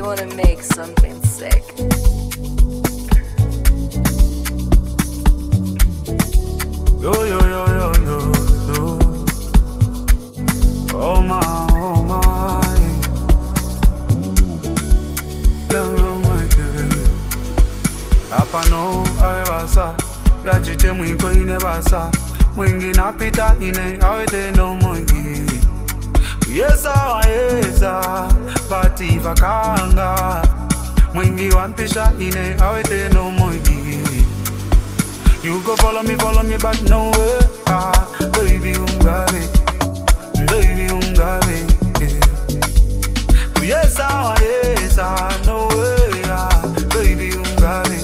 wanna make something sick. Yo, yo, yo, yo, yo, yo. Oh my, oh my. Love my girl. Apa no ayasa. Yachite mwiko ine basa. Mwingi napita ine awete no mwingi. Yesa, bati vakanga. Mwingi wampisha ine awete no mwingi. You go follow me, but no way. Ah, baby, ungabe, yeah. Yes, no way. Ah, baby, ungabe.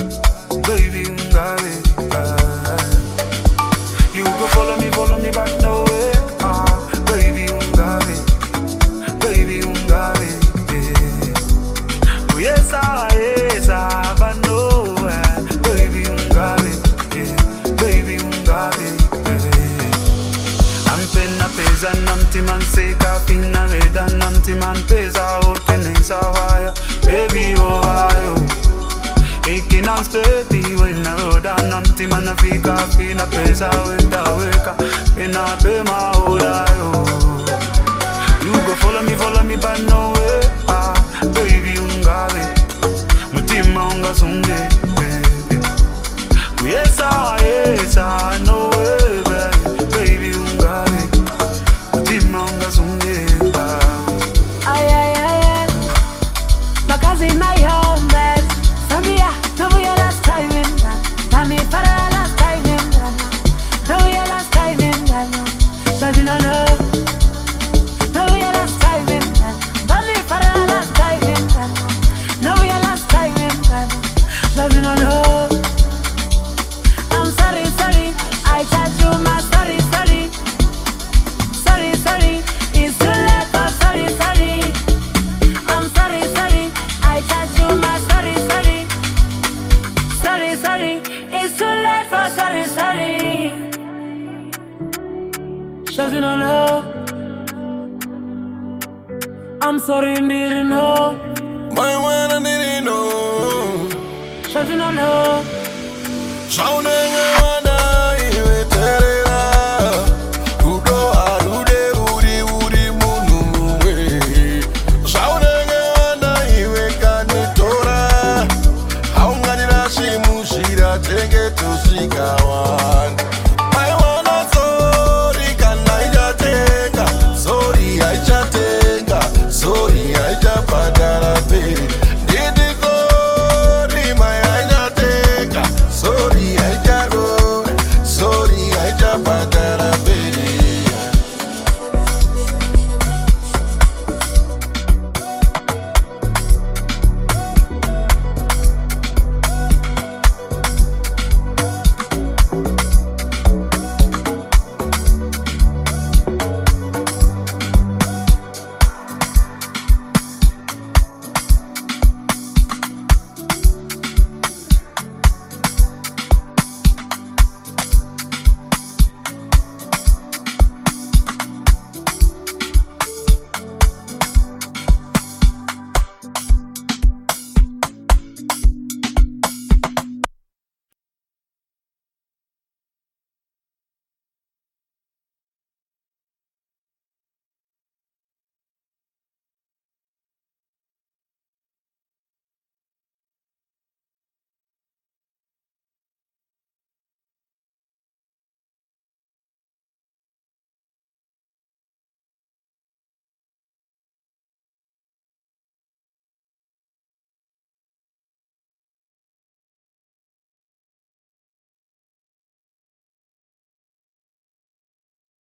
Ah. You go follow me, but no way. Ah, baby, ungabe, yeah. Yes, but no way. Baby, ungabe. Pesa namti man seka fina reda namti man pesa open sawaya baby Ohio Ekin and steady when I roda namti man afika fina pesa wenda weka ina be ma Ohio. You go follow me but no way. Ah baby ungabe mutima ungasunge baby. Yes no way baby ungabe Makazi my home bed. Samia, no your last time in that. Tami para last time in that. No your last time in that. Doesn't know. No your last time in that. Tami para last time in that. No your last time in that. Doesn't know. I'm sorry. I charge you my sorry. Sorry. It's too late for sorry. I'm sorry. I charge you my sorry. Sorry. It's too late for sorry. Doesn't know. I'm sorry, didn't know. My when I didn't know. Doesn't know. Shouting